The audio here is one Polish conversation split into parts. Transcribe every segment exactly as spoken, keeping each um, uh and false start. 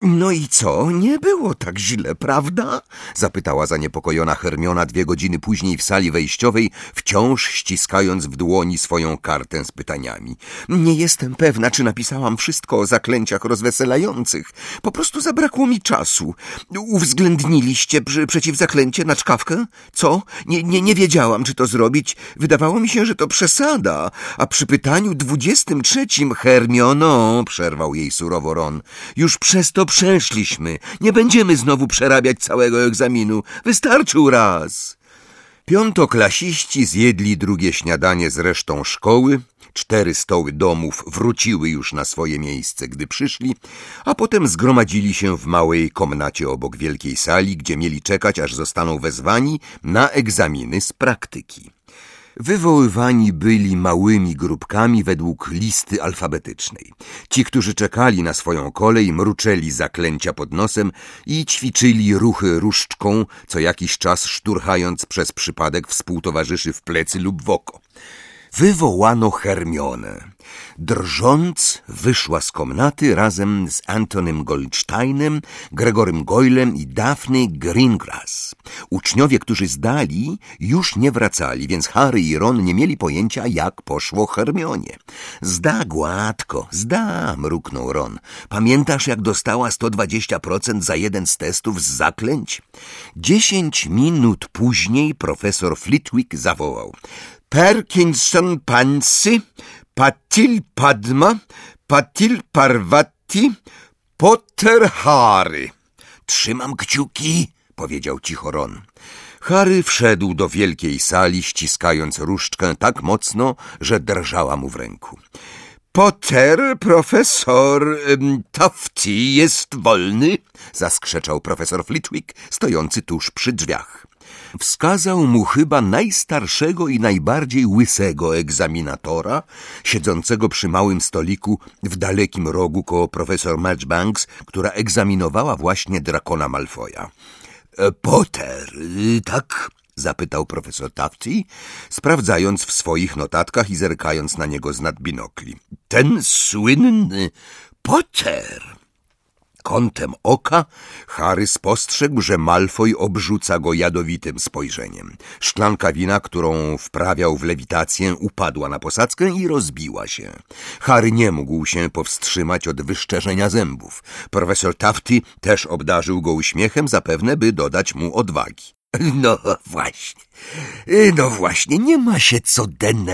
No i co? Nie było tak źle, prawda? Zapytała zaniepokojona Hermiona dwie godziny później w sali wejściowej, wciąż ściskając w dłoni swoją kartę z pytaniami. Nie jestem pewna, czy napisałam wszystko o zaklęciach rozweselających. Po prostu zabrakło mi czasu. Uwzględniliście przy, przeciwzaklęcie na czkawkę? Co? Nie, nie, nie wiedziałam, czy to zrobić. Wydawało mi się, że to przesada. A przy pytaniu dwudziestym trzecim, Hermiono, przerwał jej surowo Ron, już przez to przeszliśmy. Nie będziemy znowu przerabiać całego egzaminu. Wystarczył raz. Piątoklasiści zjedli drugie śniadanie z resztą szkoły. Cztery stoły domów wróciły już na swoje miejsce, gdy przyszli, a potem zgromadzili się w małej komnacie obok wielkiej sali, gdzie mieli czekać, aż zostaną wezwani na egzaminy z praktyki. Wywoływani byli małymi grupkami według listy alfabetycznej. Ci, którzy czekali na swoją kolej, mruczeli zaklęcia pod nosem i ćwiczyli ruchy różdżką, co jakiś czas szturchając przez przypadek współtowarzyszy w plecy lub w oko. Wywołano Hermionę. Drżąc, wyszła z komnaty razem z Antonym Goldsteinem, Gregorym Goylem i Daphne Greengrass. Uczniowie, którzy zdali, już nie wracali, więc Harry i Ron nie mieli pojęcia, jak poszło Hermionie. Zda gładko, zda, mruknął Ron. Pamiętasz, jak dostała sto dwadzieścia procent za jeden z testów z zaklęć? Dziesięć minut później profesor Flitwick zawołał: Parkinson Pansy, Patil Padma, Patil Parvati, Potter Harry. Trzymam kciuki, powiedział cicho Ron. Harry wszedł do wielkiej sali, ściskając różdżkę tak mocno, że drżała mu w ręku. Potter, profesor um, Tufty jest wolny, zaskrzeczał profesor Flitwick, stojący tuż przy drzwiach. Wskazał mu chyba najstarszego i najbardziej łysego egzaminatora, siedzącego przy małym stoliku w dalekim rogu koło profesor Marchbanks, która egzaminowała właśnie Drakona Malfoya. Potter, tak? Zapytał profesor Tufty, sprawdzając w swoich notatkach i zerkając na niego z nad binokli. Ten słynny Potter. Kątem oka Harry spostrzegł, że Malfoy obrzuca go jadowitym spojrzeniem. Szklanka wina, którą wprawiał w lewitację, upadła na posadzkę i rozbiła się. Harry nie mógł się powstrzymać od wyszczerzenia zębów. Profesor Tufty też obdarzył go uśmiechem, zapewne by dodać mu odwagi. No właśnie, no właśnie, nie ma się co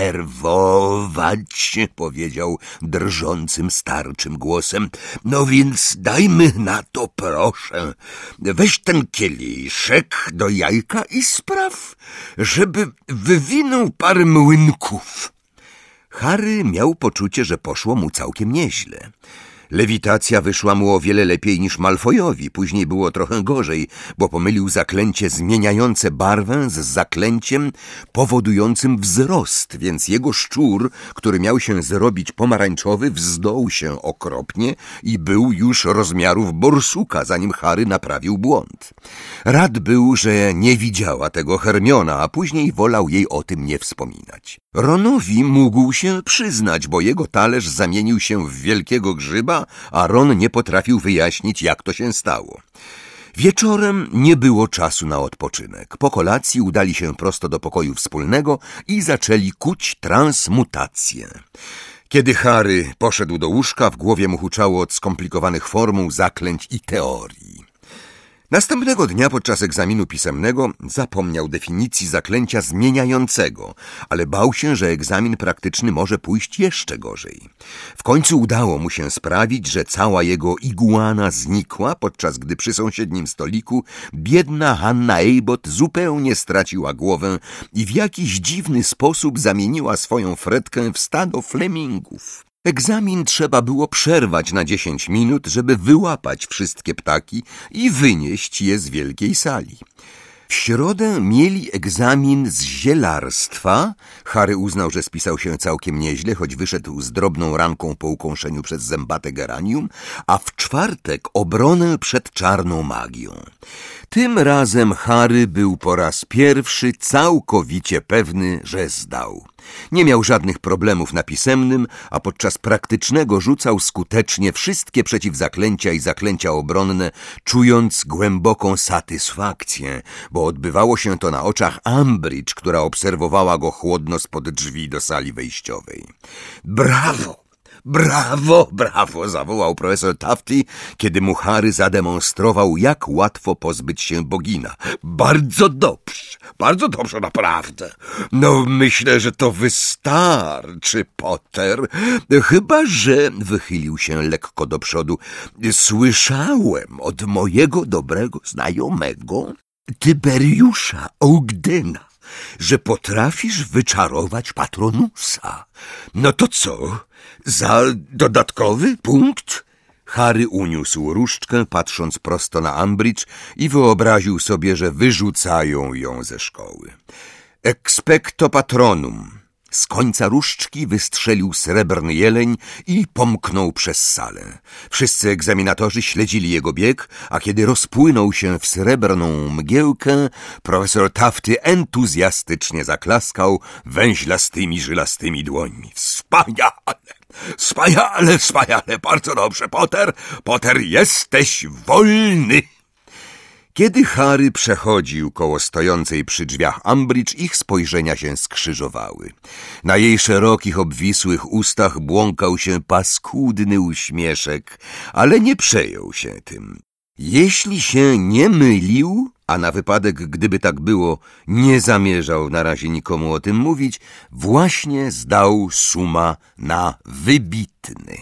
denerwować, powiedział drżącym starczym głosem. No więc dajmy na to, proszę. Weź ten kieliszek do jajka i spraw, żeby wywinął parę młynków. Harry miał poczucie, że poszło mu całkiem nieźle. Lewitacja wyszła mu o wiele lepiej niż Malfoyowi. Później było trochę gorzej, bo pomylił zaklęcie zmieniające barwę z zaklęciem powodującym wzrost, więc jego szczur, który miał się zrobić pomarańczowy, wzdął się okropnie i był już rozmiarów borsuka, zanim Harry naprawił błąd. Rad był, że nie widziała tego Hermiona, a później wolał jej o tym nie wspominać. Ronowi mógł się przyznać, bo jego talerz zamienił się w wielkiego grzyba, a Ron nie potrafił wyjaśnić, jak to się stało. Wieczorem nie było czasu na odpoczynek. Po kolacji udali się prosto do pokoju wspólnego i zaczęli kuć transmutację. Kiedy Harry poszedł do łóżka, w głowie mu huczało od skomplikowanych formuł, zaklęć i teorii. Następnego dnia podczas egzaminu pisemnego zapomniał definicji zaklęcia zmieniającego, ale bał się, że egzamin praktyczny może pójść jeszcze gorzej. W końcu udało mu się sprawić, że cała jego iguana znikła, podczas gdy przy sąsiednim stoliku biedna Hanna Abbott zupełnie straciła głowę i w jakiś dziwny sposób zamieniła swoją Fredkę w stado flemingów. Egzamin trzeba było przerwać na dziesięć minut, żeby wyłapać wszystkie ptaki i wynieść je z wielkiej sali. W środę mieli egzamin z zielarstwa. Harry uznał, że spisał się całkiem nieźle, choć wyszedł z drobną ranką po ukąszeniu przez zębate geranium, a w czwartek obronę przed czarną magią. Tym razem Harry był po raz pierwszy całkowicie pewny, że zdał. Nie miał żadnych problemów na pisemnym, a podczas praktycznego rzucał skutecznie wszystkie przeciwzaklęcia i zaklęcia obronne, czując głęboką satysfakcję, bo odbywało się to na oczach Umbridge, która obserwowała go chłodno spod drzwi do sali wejściowej. Brawo! Brawo, brawo, zawołał profesor Tufty, kiedy mu Harry zademonstrował, jak łatwo pozbyć się bogina. Bardzo dobrze, bardzo dobrze, naprawdę. No, myślę, że to wystarczy, Potter. Chyba że, wychylił się lekko do przodu, słyszałem od mojego dobrego znajomego, Tyberiusza Ogdena, że potrafisz wyczarować Patronusa. No to co? Za dodatkowy punkt? Harry uniósł różdżkę, patrząc prosto na Umbridge i wyobraził sobie, że wyrzucają ją ze szkoły. Expecto patronum. Z końca różdżki wystrzelił srebrny jeleń i pomknął przez salę. Wszyscy egzaminatorzy śledzili jego bieg, a kiedy rozpłynął się w srebrną mgiełkę, profesor Tufty entuzjastycznie zaklaskał węźlastymi, żylastymi dłońmi. Wspaniale! Wspaniale, wspaniale! Bardzo dobrze, Potter! Potter, jesteś wolny! Kiedy Harry przechodził koło stojącej przy drzwiach Umbridge, ich spojrzenia się skrzyżowały. Na jej szerokich, obwisłych ustach błąkał się paskudny uśmieszek, ale nie przejął się tym. Jeśli się nie mylił, a na wypadek, gdyby tak było, nie zamierzał na razie nikomu o tym mówić, właśnie zdał suma na wybitny.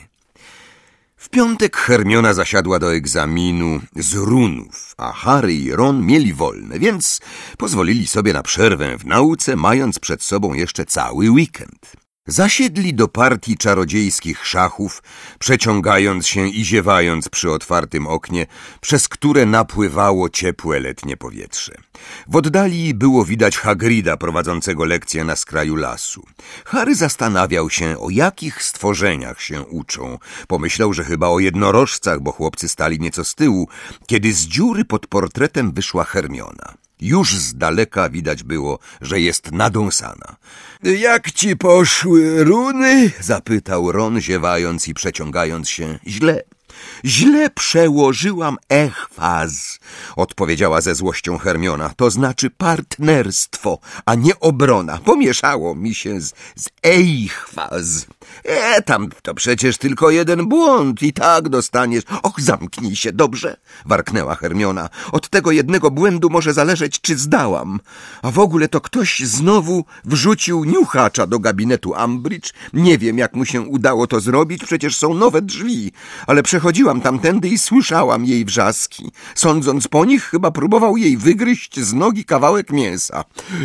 W piątek Hermiona zasiadła do egzaminu z runów, a Harry i Ron mieli wolne, więc pozwolili sobie na przerwę w nauce, mając przed sobą jeszcze cały weekend. Zasiedli do partii czarodziejskich szachów, przeciągając się i ziewając przy otwartym oknie, przez które napływało ciepłe letnie powietrze. W oddali było widać Hagrida prowadzącego lekcje na skraju lasu. Harry zastanawiał się, o jakich stworzeniach się uczą. Pomyślał, że chyba o jednorożcach, bo chłopcy stali nieco z tyłu, kiedy z dziury pod portretem wyszła Hermiona. Już z daleka widać było, że jest nadąsana. — Jak ci poszły runy? — zapytał Ron, ziewając i przeciągając się. — Źle. Źle przełożyłam echfaz — odpowiedziała ze złością Hermiona. — To znaczy partnerstwo, a nie obrona. Pomieszało mi się z, z eichfaz. E, tam to przecież tylko jeden błąd i tak dostaniesz. Och, zamknij się, dobrze? Warknęła Hermiona. Od tego jednego błędu może zależeć, czy zdałam. A w ogóle to ktoś znowu wrzucił niuchacza do gabinetu Umbridge. Nie wiem, jak mu się udało to zrobić, przecież są nowe drzwi. Ale przechodziłam tamtędy i słyszałam jej wrzaski. Sądząc po nich, chyba próbował jej wygryźć z nogi kawałek mięsa.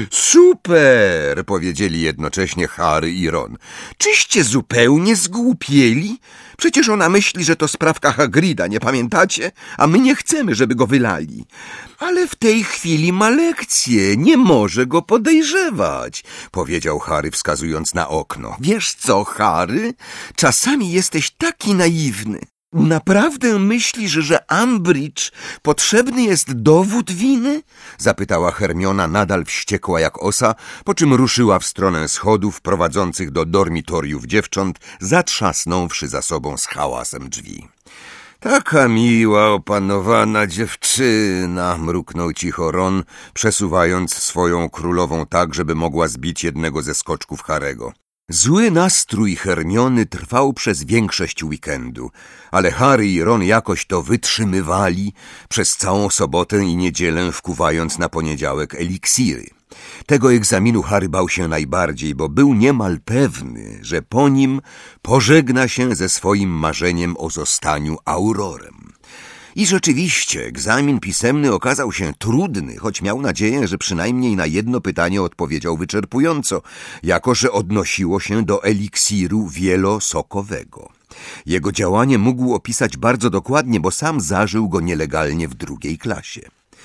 Super! Powiedzieli jednocześnie Harry i Ron. Czyście zupełnie zgłupieli? Przecież ona myśli, że to sprawka Hagrida, nie pamiętacie? A my nie chcemy, żeby go wylali. Ale w tej chwili ma lekcję, nie może go podejrzewać, powiedział Harry, wskazując na okno. Wiesz co, Harry? Czasami jesteś taki naiwny. Naprawdę myślisz, że Umbridge potrzebny jest dowód winy? Zapytała Hermiona, nadal wściekła jak osa, po czym ruszyła w stronę schodów prowadzących do dormitoriów dziewcząt, zatrzasnąwszy za sobą z hałasem drzwi. Taka miła, opanowana dziewczyna, mruknął cicho Ron, przesuwając swoją królową tak, żeby mogła zbić jednego ze skoczków Harego. Zły nastrój Hermiony trwał przez większość weekendu, ale Harry i Ron jakoś to wytrzymywali przez całą sobotę i niedzielę, wkuwając na poniedziałek eliksiry. Tego egzaminu Harry bał się najbardziej, bo był niemal pewny, że po nim pożegna się ze swoim marzeniem o zostaniu Aurorem. I rzeczywiście egzamin pisemny okazał się trudny, choć miał nadzieję, że przynajmniej na jedno pytanie odpowiedział wyczerpująco, jako że odnosiło się do eliksiru wielosokowego. Jego działanie mógł opisać bardzo dokładnie, bo sam zażył go nielegalnie w drugiej klasie.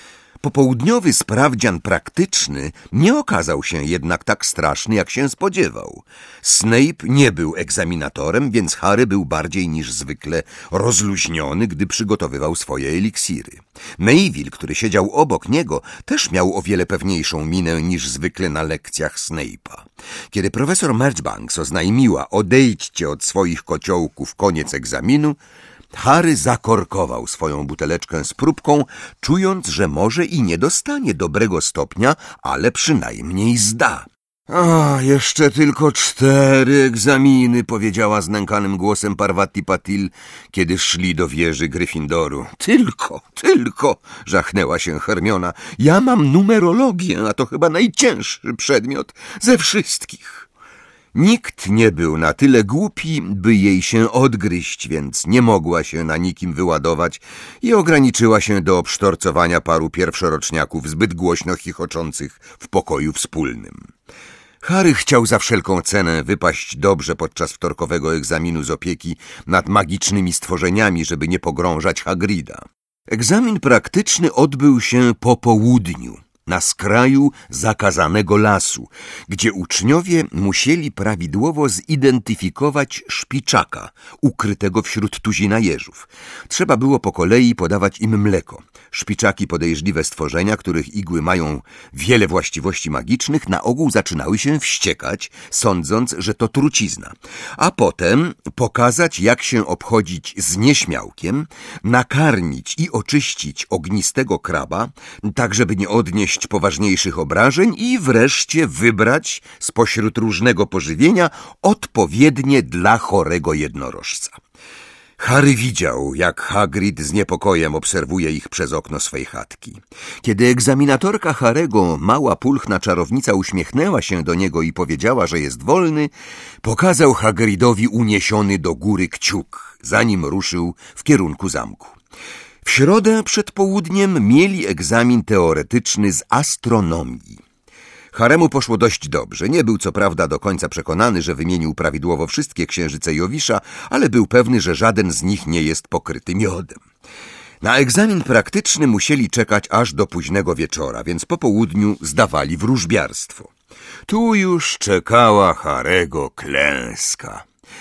Popołudniowy sprawdzian praktyczny nie okazał się jednak tak straszny, jak się spodziewał. Snape nie był egzaminatorem, więc Harry był bardziej niż zwykle rozluźniony, gdy przygotowywał swoje eliksiry. Neville, który siedział obok niego, też miał o wiele pewniejszą minę niż zwykle na lekcjach Snape'a. Kiedy profesor Marchbanks oznajmiła: odejdźcie od swoich kociołków, koniec egzaminu, Harry zakorkował swoją buteleczkę z próbką, czując, że może i nie dostanie dobrego stopnia, ale przynajmniej zda. A, jeszcze tylko cztery egzaminy, powiedziała znękanym głosem Parvati Patil, kiedy szli do wieży Gryffindoru. Tylko, tylko, żachnęła się Hermiona. Ja mam numerologię, a to chyba najcięższy przedmiot ze wszystkich. Nikt nie był na tyle głupi, by jej się odgryźć, więc nie mogła się na nikim wyładować i ograniczyła się do obsztorcowania paru pierwszoroczniaków zbyt głośno chichoczących w pokoju wspólnym. Harry chciał za wszelką cenę wypaść dobrze podczas wtorkowego egzaminu z opieki nad magicznymi stworzeniami, żeby nie pogrążać Hagrida. Egzamin praktyczny odbył się po południu, na skraju zakazanego lasu, gdzie uczniowie musieli prawidłowo zidentyfikować szpiczaka ukrytego wśród tuzina jeżów. Trzeba było po kolei podawać im mleko. Szpiczaki, podejrzliwe stworzenia, których igły mają wiele właściwości magicznych, na ogół zaczynały się wściekać, sądząc, że to trucizna. A potem pokazać, jak się obchodzić z nieśmiałkiem, nakarmić i oczyścić ognistego kraba, tak żeby nie odnieść poważniejszych obrażeń i wreszcie wybrać spośród różnego pożywienia odpowiednie dla chorego jednorożca. Harry widział, jak Hagrid z niepokojem obserwuje ich przez okno swej chatki. Kiedy egzaminatorka Harry'ego, mała pulchna czarownica, uśmiechnęła się do niego i powiedziała, że jest wolny, pokazał Hagridowi uniesiony do góry kciuk, zanim ruszył w kierunku zamku. W środę przed południem mieli egzamin teoretyczny z astronomii. Haremu poszło dość dobrze. Nie był co prawda do końca przekonany, że wymienił prawidłowo wszystkie księżyce Jowisza, ale był pewny, że żaden z nich nie jest pokryty miodem. Na egzamin praktyczny musieli czekać aż do późnego wieczora, więc po południu zdawali wróżbiarstwo. Tu już czekała Harego klęska.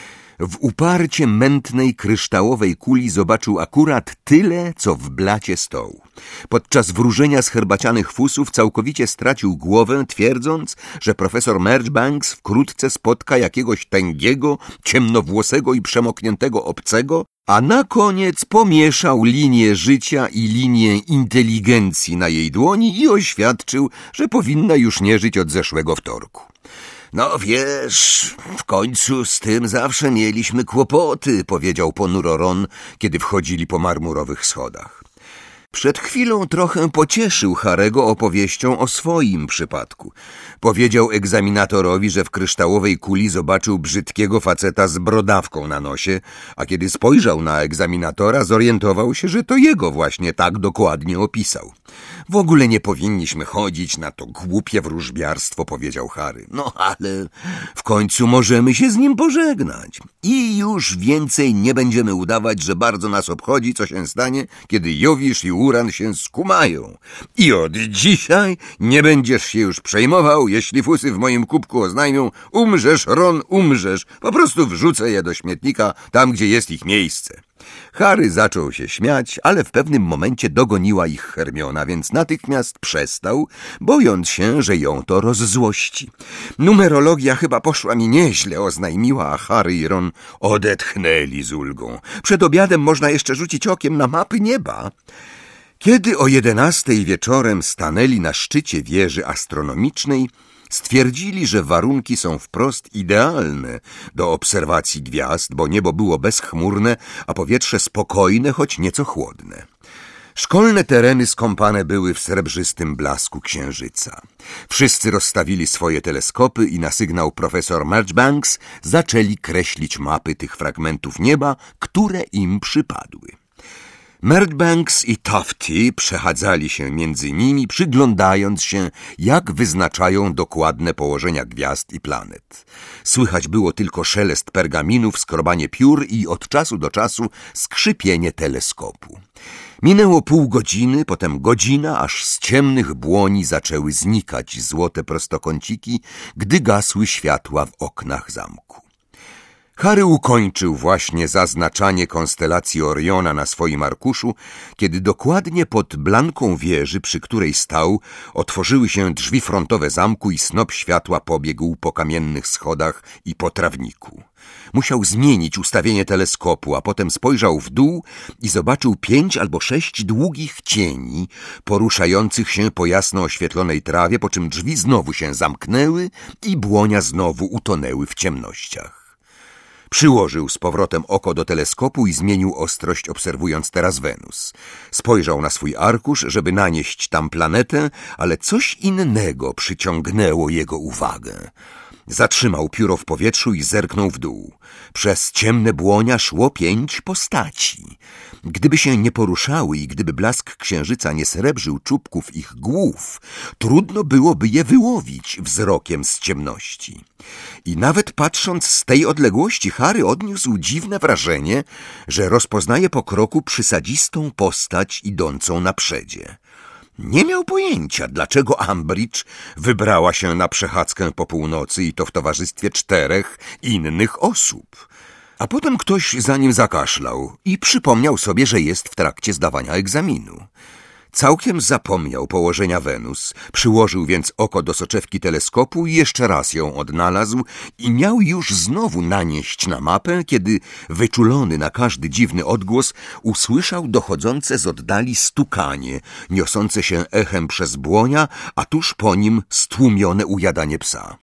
W uparcie mętnej, kryształowej kuli zobaczył akurat tyle, co w blacie stołu. Podczas wróżenia z herbacianych fusów całkowicie stracił głowę, twierdząc, że profesor Marchbanks wkrótce spotka jakiegoś tęgiego, ciemnowłosego i przemokniętego obcego, a na koniec pomieszał linię życia i linię inteligencji na jej dłoni i oświadczył, że powinna już nie żyć od zeszłego wtorku. No wiesz, w końcu z tym zawsze mieliśmy kłopoty, powiedział ponuro Ron, kiedy wchodzili po marmurowych schodach. Przed chwilą trochę pocieszył Harego opowieścią o swoim przypadku. Powiedział egzaminatorowi, że w kryształowej kuli zobaczył brzydkiego faceta z brodawką na nosie, a kiedy spojrzał na egzaminatora, zorientował się, że to jego właśnie tak dokładnie opisał. W ogóle nie powinniśmy chodzić na to głupie wróżbiarstwo, powiedział Harry. No ale w końcu możemy się z nim pożegnać. I już więcej nie będziemy udawać, że bardzo nas obchodzi, co się stanie, kiedy Jowisz i Uran się skumają. I od dzisiaj nie będziesz się już przejmował, jeśli fusy w moim kubku oznajmią: umrzesz, Ron, umrzesz. Po prostu wrzucę je do śmietnika, tam gdzie jest ich miejsce. Harry zaczął się śmiać, ale w pewnym momencie dogoniła ich Hermiona, więc natychmiast przestał, bojąc się, że ją to rozzłości. Numerologia chyba poszła mi nieźle, oznajmiła, a Harry i Ron odetchnęli z ulgą. Przed obiadem można jeszcze rzucić okiem na mapy nieba. Kiedy o jedenastej wieczorem stanęli na szczycie wieży astronomicznej, stwierdzili, że warunki są wprost idealne do obserwacji gwiazd, bo niebo było bezchmurne, a powietrze spokojne, choć nieco chłodne. Szkolne tereny skąpane były w srebrzystym blasku księżyca. Wszyscy rozstawili swoje teleskopy i na sygnał profesor Marchbanks zaczęli kreślić mapy tych fragmentów nieba, które im przypadły. Marchbanks i Tufty przechadzali się między nimi, przyglądając się, jak wyznaczają dokładne położenia gwiazd i planet. Słychać było tylko szelest pergaminów, skrobanie piór i od czasu do czasu skrzypienie teleskopu. Minęło pół godziny, potem godzina, aż z ciemnych błoni zaczęły znikać złote prostokąciki, gdy gasły światła w oknach zamku. Harry ukończył właśnie zaznaczanie konstelacji Oriona na swoim arkuszu, kiedy dokładnie pod blanką wieży, przy której stał, otworzyły się drzwi frontowe zamku i snop światła pobiegł po kamiennych schodach i po trawniku. Musiał zmienić ustawienie teleskopu, a potem spojrzał w dół i zobaczył pięć albo sześć długich cieni poruszających się po jasno oświetlonej trawie, po czym drzwi znowu się zamknęły i błonia znowu utonęły w ciemnościach. Przyłożył z powrotem oko do teleskopu i zmienił ostrość, obserwując teraz Wenus. Spojrzał na swój arkusz, żeby nanieść tam planetę, ale coś innego przyciągnęło jego uwagę. Zatrzymał pióro w powietrzu i zerknął w dół. Przez ciemne błonia szło pięć postaci. Gdyby się nie poruszały i gdyby blask księżyca nie srebrzył czubków ich głów, trudno byłoby je wyłowić wzrokiem z ciemności. I nawet patrząc z tej odległości, Harry odniósł dziwne wrażenie, że rozpoznaje po kroku przysadzistą postać idącą na przedzie. Nie miał pojęcia, dlaczego Umbridge wybrała się na przechadzkę po północy i to w towarzystwie czterech innych osób. A potem ktoś za nim zakaszlał i przypomniał sobie, że jest w trakcie zdawania egzaminu. Całkiem zapomniał położenia Wenus, przyłożył więc oko do soczewki teleskopu i jeszcze raz ją odnalazł i miał już znowu nanieść na mapę, kiedy wyczulony na każdy dziwny odgłos usłyszał dochodzące z oddali stukanie, niosące się echem przez błonia, a tuż po nim stłumione ujadanie psa.